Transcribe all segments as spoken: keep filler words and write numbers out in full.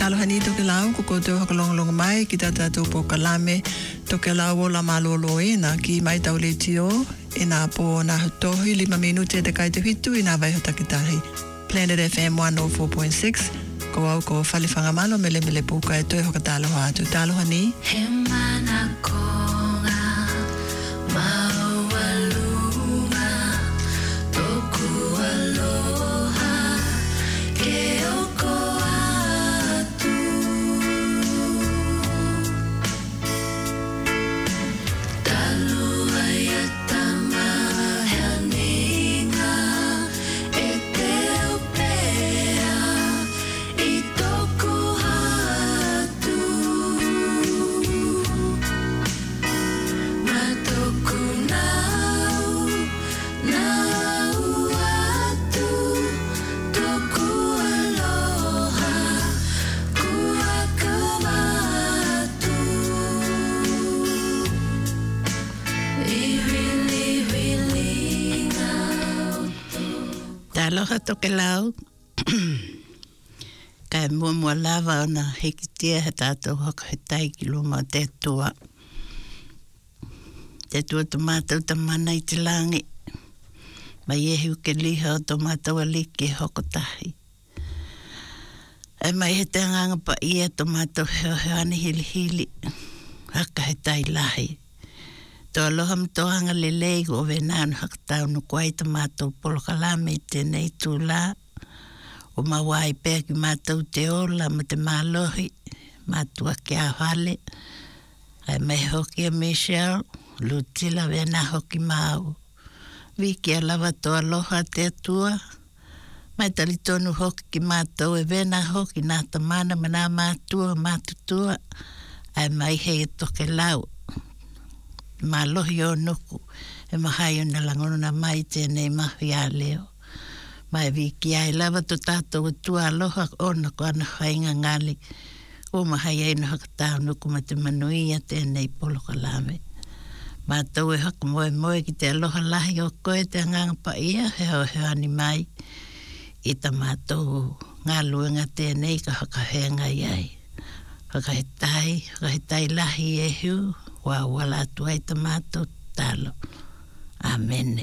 talo hani to ke lau ko ko te hokalong long mai ki tata to po kalame to ke lau la malolo ina ki mai tau le tio ina po na tohi lima minute te kai te hitu ina vai hota kitahi Planet F M one oh four point six ko au ko falifanga malo mele mele puka e to hokatalo ha tu talo hani he mana konga mau waluma toku aloha ke oko atu talu ayatama haninga e te opea i toku atu matoku nau nau atu toku aloha kua kamatu iwili wili ngau Taloha toke lau. Kai mua mua lava ona hekitia he tātou haka he taiki luma te tua. Te tua tomatau ta mana i te langi. Mai e hiu ke liha o tomatau aliki e hoko tahi. E mai he te nganga pa ia tomatau heo heo ani hili hili. Haka he tai lahi. Tō aloha mtohanga le leigo o venānu haka tau no kuai tomatau polo kalame i tēnei tūlā. O mawai pēr ki mātou te ola ma te mālohi, mātua ki a hale. Ai mai hoki a Michelle, lutila vena hoki māu. Viki a lava tō aloha te atua. Mai tali tonu hoki ki mātou e vena hoki nā tamana ma nā mātua, mātutua. Ai mai hei e toke lau. Mālohi o nuku, e mahai o na langono na mai tēnei mahi a leo. Mai viki ai lava to tātou tua aloha ona ko ana whainga ngali. O mahai ai no haka tāu nuku ma te manuia tēnei polo kalame. Mātou e haka moe moe ki te aloha lahi o koe te nganga pa ia heo heo ani mai. I ta mātou ngā luenga tēnei ka haka henga iai. Haka he tai, haka he tai lahi e hiu. Wa wala tua i ta mātou talo. Amene.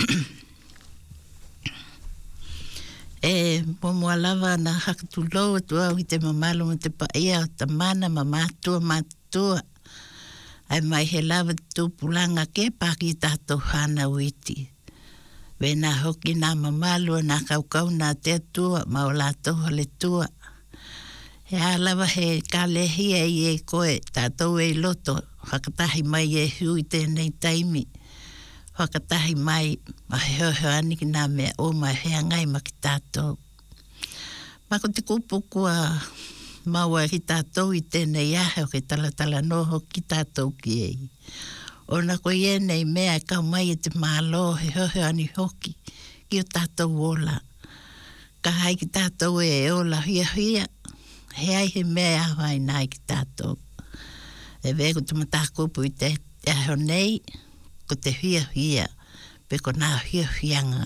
E momo lava na hakatu lo tu au te mamalo mo te paia o ta mana mamatua matua. Ai mai he lava tu pulanga ke paki tato hana witi. Vena hoki na mamalo na kaukau na te tua maola toha le tua. He a lava he kalehi e e koe tato e loto hakatahi mai e hui tēnei taimi. Whakatahi mai ma heo heo aniki nā mea o mai hea ngai ma ki tātou. Mako te kupu kua maua ki tātou i tēnei ahe o ke talatala noho ki tātou ki ei. Ona ko i enei mea e kau mai e te mālo he heo heo ani hoki ki o tātou ola. Ka hai ki tātou e ola hia hia, he ai he mea ahai nai ki tātou. E vego tu mata kupu i te aho nei, ko te hia hia, pe ko nā hia hianga.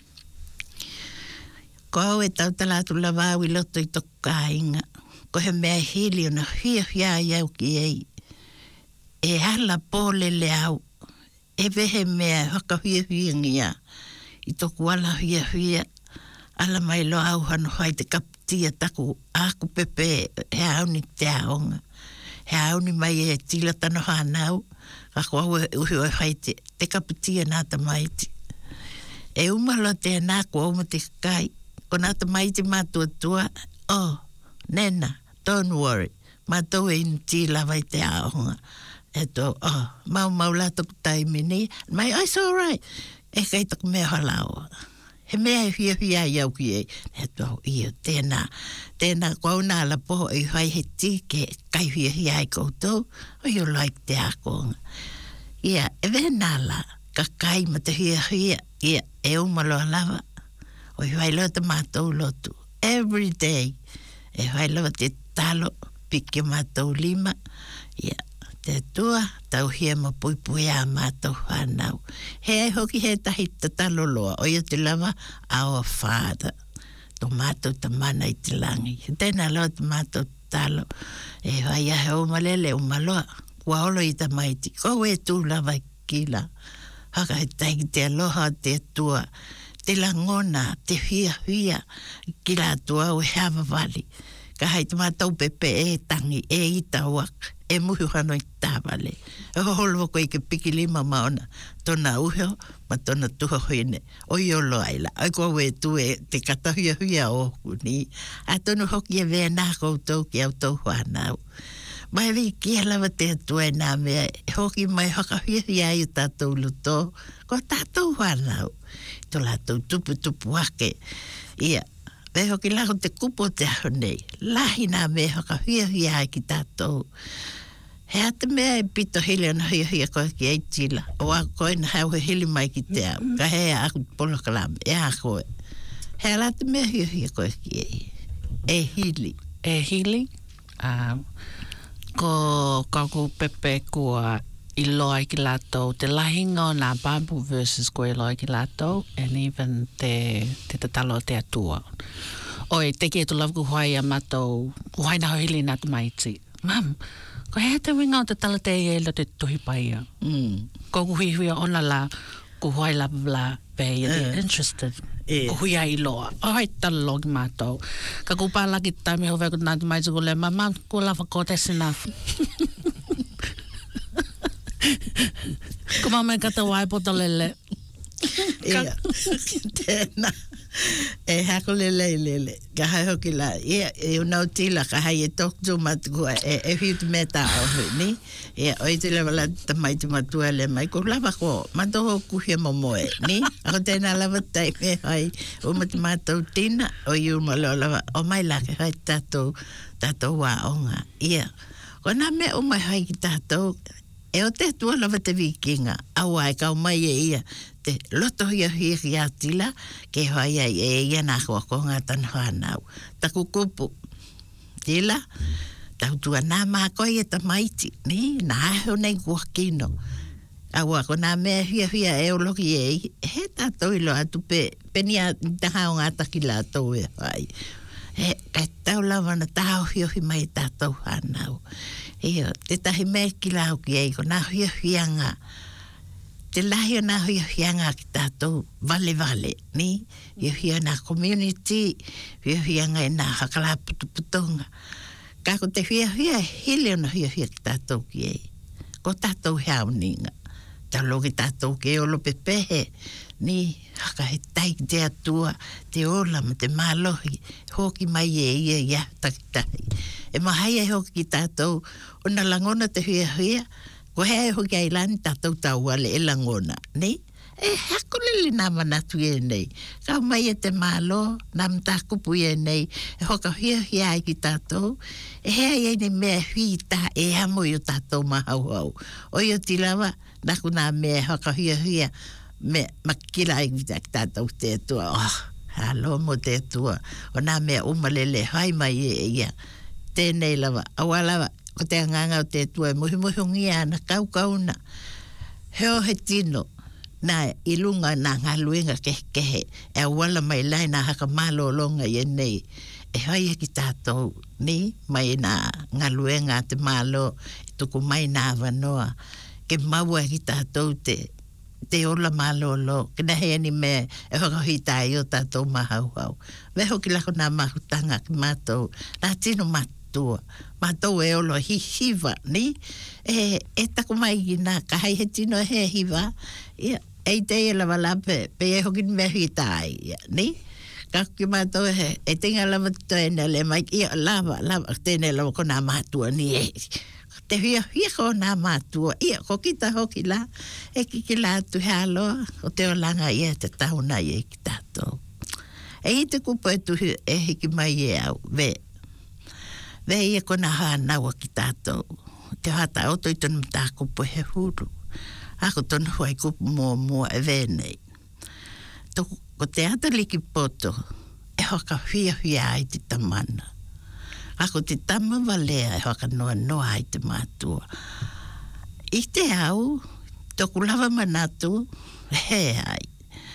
Ko au e tau talatu lavau i loto i toku kāinga, ko he mea hili o na hia hia iau ki ei. E hala pōle le au, e vehe mea haka hia hia ngia, i toku ala hia hia, ala mai lo au hano hai te kaputia taku aku pepe he auni te aonga. He auni mai e tila tano hanau, ka kua ue uhi oi haite, te kaputia nā ta maiti. E umalo te nā kua uma te kai, ko nā ta maiti mātua tua, oh, nena, don't worry, mātou e inu tila vai te aonga. E tō, oh, mau mau la toku taimini, mai, oh, it's all right, e kai toku mea halaua. He mea e hia hia iau ki e, e tō, ia, tēnā, tēnā kua una ala poho e hai he tike, kai hia hia i koutou, o you like te akonga. Ia, e vehe nāla, ka kai ma te hia hia, ia, e umalo alawa, o i hai loa te mātou lotu, every day, e hai loa te talo, piki mātou lima, ia, te tua, tau hia ma pui pui a mātou whanau. He ai hoki he tahi te talo loa, o ia te lava, our father, tō mātou ta mana i te langi. Tēnā loa te mātou talo. E vai a he o malele o maloa. Kua olo i ta maiti. Ko e tū lava kila. Haka he taiki te aloha te tua. Te langona, te hia hia. Kila tua o heava vali. Ka hai te mātau pepe e tangi, e ita wak. E muhi hano i tāwale. E holo ko i ke piki lima maona. Tona uheo, ma tona tuha hoine. O i olo aila. Ai kua we tu e te katahia huia o ni. A tonu hoki e vea nā koutou ki au tau whanau. Mai vi kia lava te atua e nā mea. Hoki mai haka huia huia i tātou luto. Ko tātou whanau. To lātou tupu tupu ake. Ia. Ve hoki lako te kupo te aho nei. Lahi nā mea haka huia huia ki tātou. He ate mea e pito hili ana hia hia koe ki ei tila. O a koe na hau he hili mai ki te au. Ka hea aku polo kalame. E a koe. He alate mea hia hia koe ki ei. E hili. E hili. Uh, ko kako pepe kua i loa ki lato. Te lahinga o nā Bible verses ko i loa ki lato. And even te, te tatalo te atua. Oi, te kia tu lavu kuhai a matou. Kuhai na hili nā te maiti. Mam. Ko hea te winga o te tala te e lo te tuhi paia. Mm. Ko kuhi hui ona la, ko huai la la pei, uh, interested. Yeah. Ko hui ai loa. O hai tala logi mātou. Ka kupa laki taimi hove ko nāti mai tuku le, ma mam, ko lawa ko te sina. Ko mama e kata wai poto lele. Ia. Tēnā. E hako lele lele. Ka hai hoki la. Ia, e unau tila ka hai e toktu matukua. E, e hiutu me tā ohu, ni? Ia, oi te lewa la ta mai te matua le mai. Ko lava ko, matoho kuhia momoe, ni? Ako tēnā lava tai me hai. O mati mātou tina. O iu malo lava. O mai la ke hai tātou, tātou wā onga. Ia. Ko nā me o mai hai ki tātou. E o te tua lava te vikinga. Awa e kau mai e ia. Te loto hia hia ki atila. Ke hoai ai e ia nā kua konga tan whanau. Taku kupu. Tila. Tau tua nā mā koi e ta maiti. Ni, nā aheo nei kua kino. Awa ko nā mea hia hia e o loki e i. He tātou ilo atu pe. Peni a taha o ngā takila tau e hoai. He, kai tau lava na tāo hio hi mai tātou whanau. Ia, te tahi mea ki lau ki ei, ko nā hia hianga. Te lahi o nā hia hianga ki tātou vale vale, ni? Hia hia nā community, hia hianga e nā hakala putuputonga. Kako te hia hia, hile o nā hia hia ki tātou ki ei. Ko tātou hea uninga. Ta loki tātou ke olo pepehe, ni haka he tai te atua, te ola ma te mālohi, hoki mai e ia ia takitahi. E mahai e hoki ki tātou, o na langona te hia hia, ko hea e hoki ailani tātou tauale e langona, ni? E hako lili nā manatu e nei. Kau mai e te mālo, nā mtakupu e nei, e hoka hia hia ai ki tātou, e hea e nei mea hui tā e amo i o tātou mahau au. O i o tilawa, naku nā mea hoka hia hia, me makila ai ki tātou te atua. Oh, halo mo te atua. O nā mea umalele, hai mai e ia. Tēnei lawa, awa lawa, ko te anganga o te atua, muhi muhi ngia ana kau kauna. Heo he tino. Nā ilunga nā ngā luenga kehe, e wala mai lai nā haka malo longa i nei. E hai e ki tātou, ni, mai nā ngā luenga te malo, e tuku mai nā wanoa. Ke maua ki tātou te, te ola malo lo, ke nahe ani me, e whakahi tai o tātou mahau hau. Weho ki lako nā mahutanga ki mātou, nā tino mātua. Mātou e olo hi hiva, ni? E, e taku mai ki nā, ka hai he tino he hiva, ia. Ei te e lava lape, pe e hoki me hui tai, ni? Kako ki mātou he, e tinga lava tēne le mai, ia lava, lava, tēne lava ko nā mātua ni e. Te hia hia ko nā mātua, ia, ko kita hoki la, e ki ki la tu haloa, o te o langa ia te tauna i e ki tātou. E i te kupo e tu e hiki mai e au, ve, ve ia ko nā hānaua ki tātou. Te hata auto i tonu mta kupo he huru. Ako tonu huai kupu mua mua e vēnei. Toko, ko te ata liki poto, e hoka hia hia ai te tamana. Ako te tama walea e hoka noa noa ai te mātua. I te au, toku lava manatu, he ai.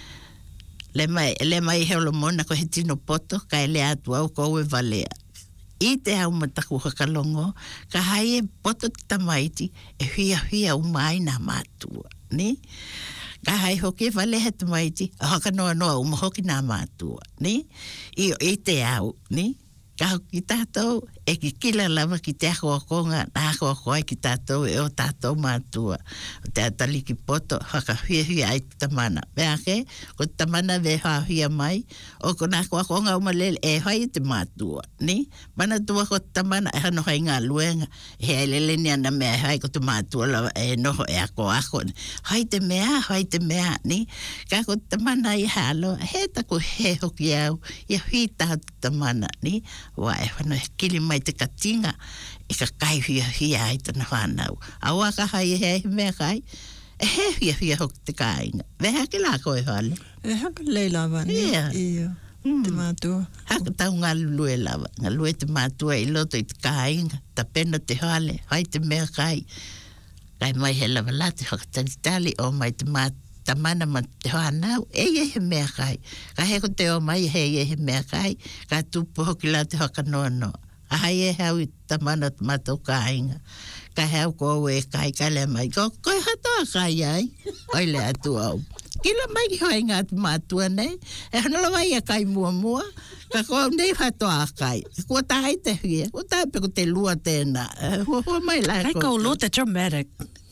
Le mai, le mai heolo mona ko he tino poto, ka ele atu au ko e walea. I te au mataku hakalongo, ka hai e poto te tamaiti, e hia hia umai nā mātua, ni? Ka hai hoki e wale he tamaiti, a haka noa noa uma hoki nā mātua, ni? I o i te au, ni? Ka hoki tātou, e ki kila lava ki te ako akonga, nā ako akoai ki tātou, e o tātou mātua. O te atali ki poto, haka hia hia ai tamana. Mea ke, ko tamana ve hoa hia mai, o ko nā ako akonga umalele, e hai te mātua, ni? Mana tua ko tamana, e hano hai ngā luenga, e hei lele ni ana mea, hai ko te mātua lava, e noho e ako ako. Hai te mea, hai te mea, ni? Ka ko tamana i halo, he tako he hoki au, i hui tātou tamana, ni? Wa e whana kili mai te katinga e ka kai hia hia ai tana whanau. Awa ka hai e hei mea kai, e he hia hia hoki te kāinga. Weha ke la koe hale. E haka lei lava ni. Ia. Ia. Te mātua. Haka tau ngā lue lava. Ngā lue te mātua i loto i te kāinga. Ta pena te hale, hai te mea kai. Kai mai he lava lati haka tali tali o mai te mātua. Ta mana ma te whanau, e e he mea kai. Ka heko te o mai, he e he mea kai. Ka tupu hoki la te haka noa noa. A hai e hau i ta mana matau ka inga. Ka hau ko e kai ka le mai. Ko koe hatoa kai ai. Oi le atu au. Kila mai ki hoi ngā tu mātua nei. E hanola mai a kai mua mua. Ka ko nei hatoa kai. Kua tahai te hia. Kua tahai pe ko te lua tēnā. Hua hua mai lai Ai ko lo te dramatic.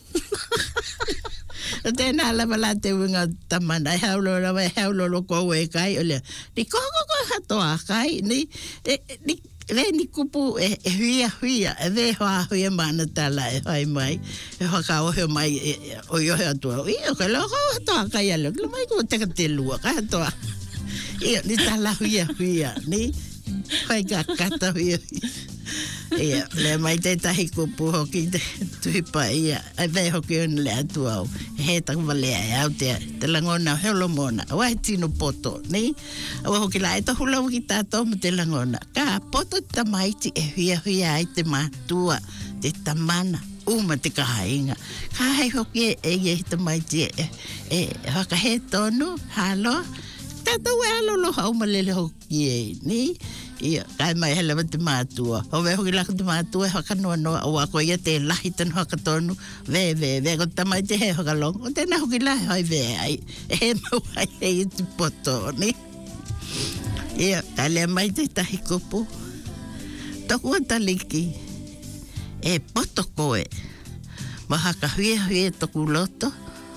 Tēnā lava la te winga tamana, e haulo lava, e haulo lo kou e kai, o lea, ni koko ko hatoa kai, ni, e, ni, re ni kupu e, e huia huia, e ve hoa huia mana tala e hai mai, e haka ohe mai, e, o iohe atua, i o ka loko hatoa kai alo, kila mai ko teka te lua, ka hatoa, i ni tala huia huia, ni, kai ka kata huia huia. Ia, le mai te tahi kupu hoki te tuipa ia, ai vei hoki ona le atu au, he tangu walea e au te, te langona helo mona, awa he tino poto, ni? Awa hoki la e tohu lau ki tātou mo te langona, ka poto tamaiti e huia huia ai te mātua, te tamana, uma te kahainga. Ka hei hoki e e e tamaiti e, e haka he tonu, halo, tātou e alo loha umalele hoki e, ni? Ia, kai mai hele wa te mātua. O we hoki laka te mātua, haka noa noa, o ako ia te lahi tanu haka tonu, ve, ve, ve, ko tamai te he haka long, o tēnā hoki lahi hoi ve ai, e he mau ai he i te poto, ni? Ia, kai lea mai te tahi kupu, toku ataliki, e poto koe, ma haka huia huia toku loto,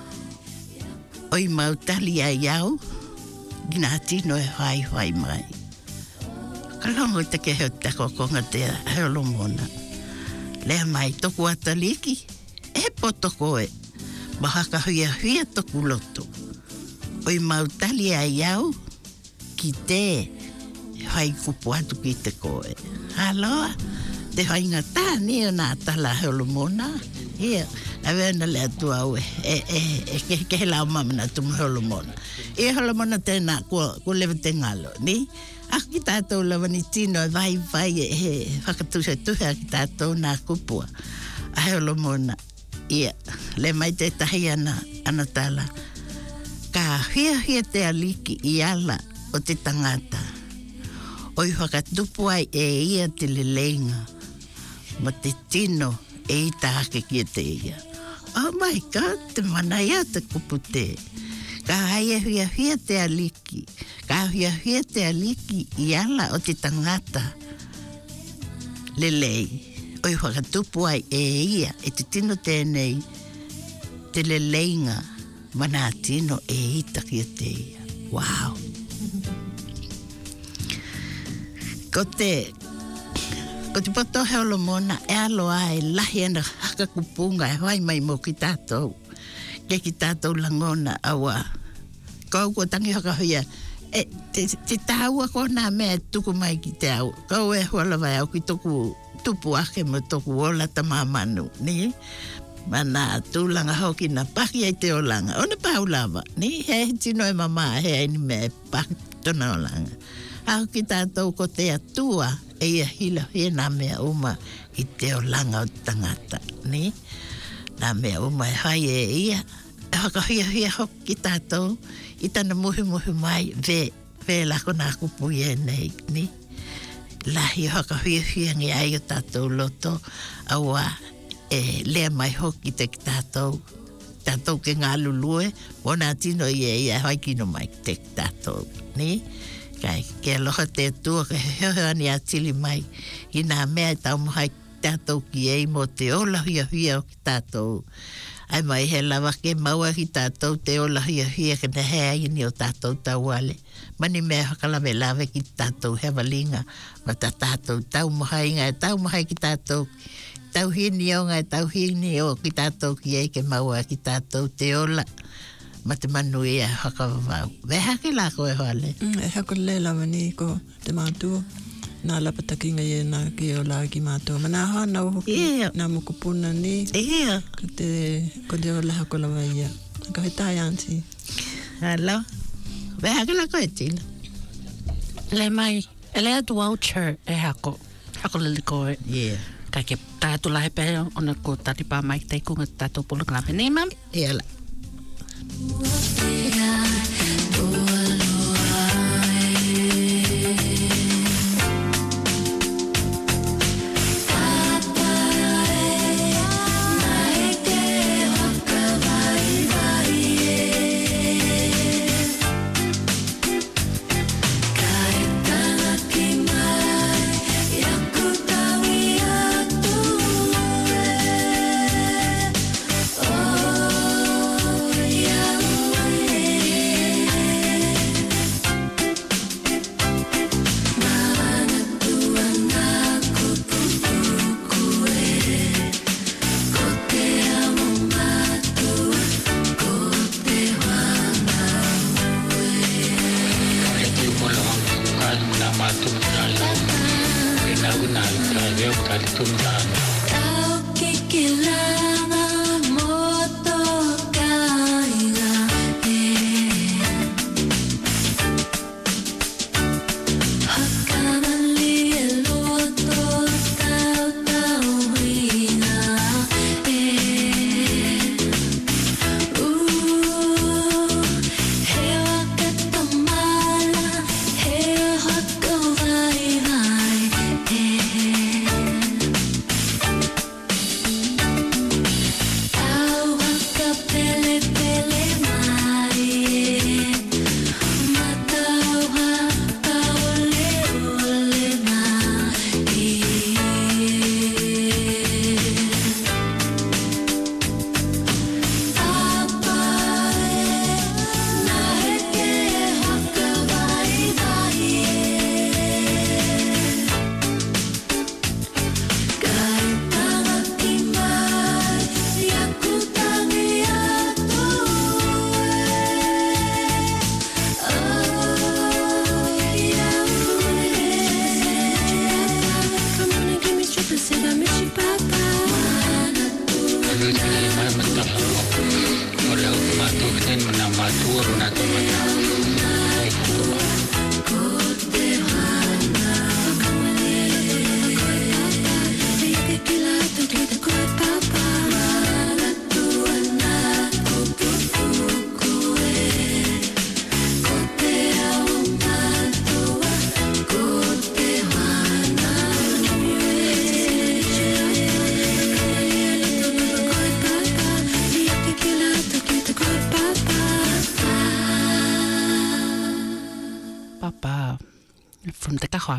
oi mau tali ai au, gina tino e hai hai mai. Kalongo te ke heo te kokonga te heolo mona. Lea mai toku ataliki, e poto koe, ma haka huia huia toku loto. Oi mautali ai au, ki te hai kupu atu ki te koe. Haloa, te hai ngata ni o nā tala heolo mona. Ia, a vena le atu au e, e, e, e ke, ke he lau mamana tumu heolo mona. Ia heolo mona tēnā, kua, kua lewa te ngalo, ni? Aki tātou lawa ni tino e vai vai e he whakatusa tuhe aki tātou nā kupua. A heolo mona, ia, le mai te tahi ana, ana tala. Ka hia hia te aliki i ala o te tangata. Oi whakatupu ai e ia te lelenga. Ma te tino e i tāke kia te ia. Oh my God, te mana ia te kupu te. Ka haia hia hia te aliki. Ka hia hia te aliki i ala o te tangata. Lelei. Oi whakatupu ai e ia e te tino tēnei. Te leleinga. Mana tino e ita kia te ia. Wow. Ko te... Ko te pato heolo mona e alo ai lahi ana haka kupunga e hoi mai mo ki tātou. Ke ki tātou langona awa. Kau ko tangi haka huia. E, te, te tāua ko nā mea tuku mai ki te au. Kau e huala vai au ki toku tupu ake mo toku ola ta mamanu. Ni? Mana tūlanga hoki na paki ai te olanga. Ona paulava. Ni? He tino e mama he aini mea paki tona olanga. Au ki tātou ko te atua e ia hila hia nā mea uma i te olanga o tangata. Ni? Nā mea uma e hai e ia. E haka hia hia hoki ki tātou. I tana muhi muhi mai ve, ve lako nā kupu e nei. Ni? lahi haka hia hia ngi ai o tātou loto aua e lea mai hoki te ki tātou tātou ke ngā lulue wana tino i e ia hoi kino mai te ki tātou ni kai ke aloha te tua ke heo ani atili mai i nā mea i tau mahai tātou ki ei mo te ola hia hia o ki tātou ai mai he lawa ke maua ki tātou te ola hia hia ke ne hea ini o tātou tauale mani mea hakalawe lawe ki tātou hewa linga ma ta tātou tau mahai ngai tau mahai ki tātou tau hini o ngai tau hini o ki tātou ki ei ke maua ki tātou te ola ma te manu ia hakawawau weha ke la koe hoale e hako le lawa ni ko te mātua nā lapataki ngai e nā ki o la ki mātua ma nā hana o hoki yeah. nā mokupuna ni yeah. ko te ko te o la hako lawa ia ka he tai anti hello weha ke la koe tina Le mai, e lea tu voucher e hako. Hako le koe. yeah Kai ke tātu lahe pe ona ko taripa mai te kunga tātu polo kana pe. Nei mam? yeah la From te kahua.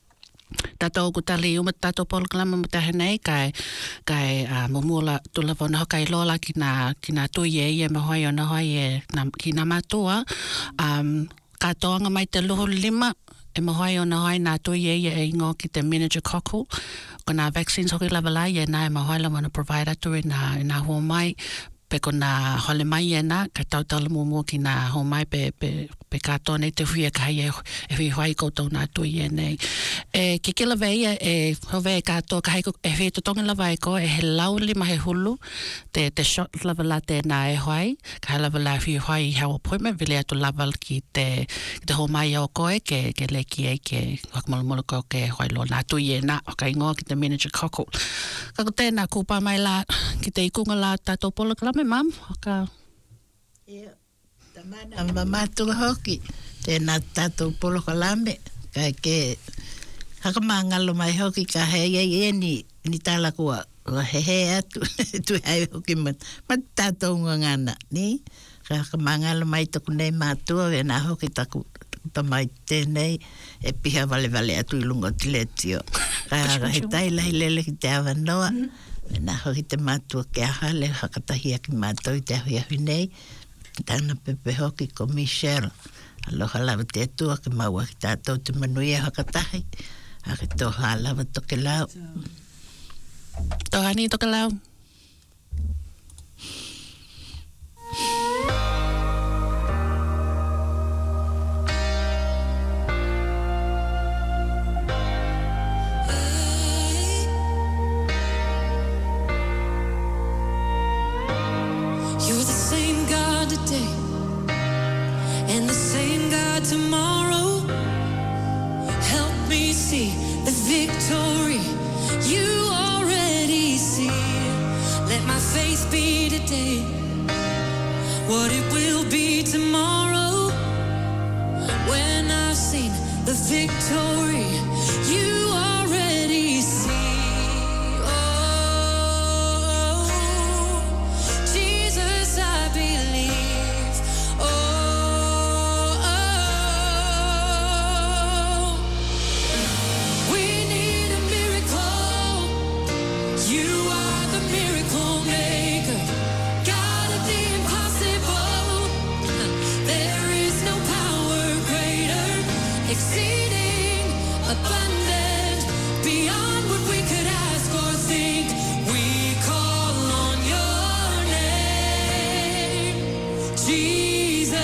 Tātou ku tali uma tātou polokalama mo tahe nei kai kai uh, mumula tula wona hokai lola ki nā ki nā tui e ia me hoi ona hoi e na, ki nā mātua um, katoanga mai te loho lima e me hoi ona hoi nā tui e ia e ingo ki te manager koku ko nā vaccines hoki lava lai e nā e me hoi la wana provide atu e nā, e nā hua mai pe ko nā hole mai e nā ka tautala mumu ki nā hua mai pe, pe, pe katoa nei te huia kai e, e hui hoi koutou nā tui e nei e ke ke lawa ia e hove e katoa ka heiko e hui totonga lawa e ko e he lauli ma he hulu te, te shot lava la te nā e hoi ka he lava la hui hoi i hau appointment vile atu lava ki te, ki te hua mai o koe ke, ke le ki e ke whakamulumulu ko ke hoi lo nā tui e nā o ka ingoa ki te manager koko kako tēnā kupa mai la ki te ikunga la tātou polo kalame mam ka ia tamana mamātua hoki tēnā tātou polo kalame kai ke Haka mangalo mai hoki ka hei ei e ni, ni tala kua ua he he atu. Tu hei hoki mat, mat tātou ngana, ni? Haka mangalo mai taku nei mātua, e nā hoki taku tamai tēnei, e piha vale vale atu i lungo tiletio. Ka he tai lai lele ki te awa noa, e nā hoki te mātua ke aha, le hakatahia ki mātou i te ahui ahui nei, tāna pepe hoki ko Michelle. Aloha lawa te atua ke maua ki tātou te manui e hakatahi. Hake toha lawa toke lau. Toha ni toke lau. You're the same God today and the same God tomorrow. Help me see the victory you already see. Let my faith be today what it will be tomorrow. When I've seen the victory you already see. Oh, Jesus, I believe. Oh, oh, we need a miracle. You are the miracle maker, God of the impossible. There is no power greater, exceeding abundant, beyond what we could ask or think. We call on your name, Jesus.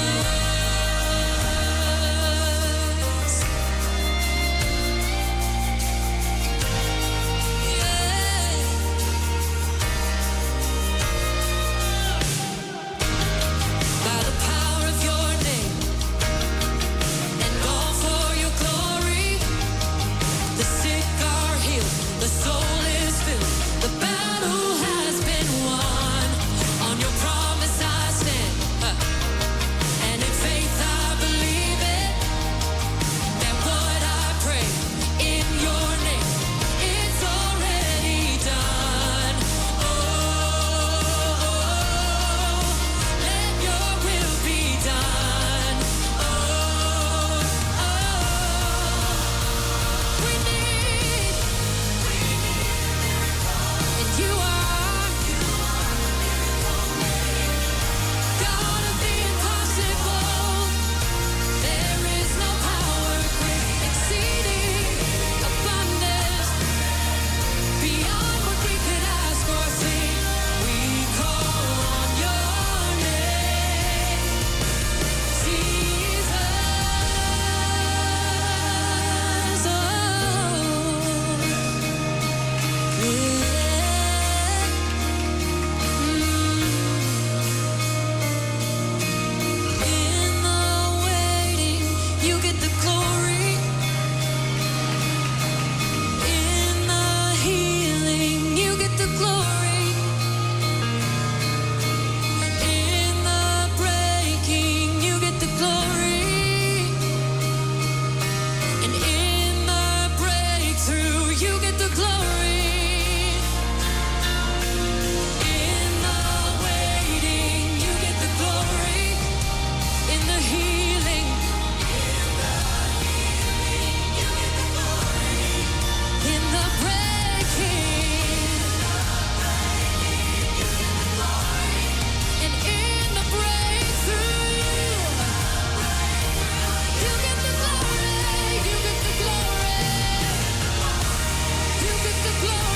By the power of your name and all for your glory, the sick are healed, the soul is filled, the battle has been won. On your promise I stand, uh, and in faith I believe it, that what I pray in your name, it's already done. Oh, let your will be done. Oh, oh, we need, and you are God of the impossible. There is no power great, exceeding abundance, beyond what we could ask or think. We call on your name, Jesus. Oh, yeah. In the waiting, you get the glory. In the healing, you get the glory. In the breaking, you get the glory. And in the breakthrough, you get the glory. In the waiting, you get the glory. In the healing, in the breaking, and in the breakthrough, you get the glory, you get the glory, you get the glory.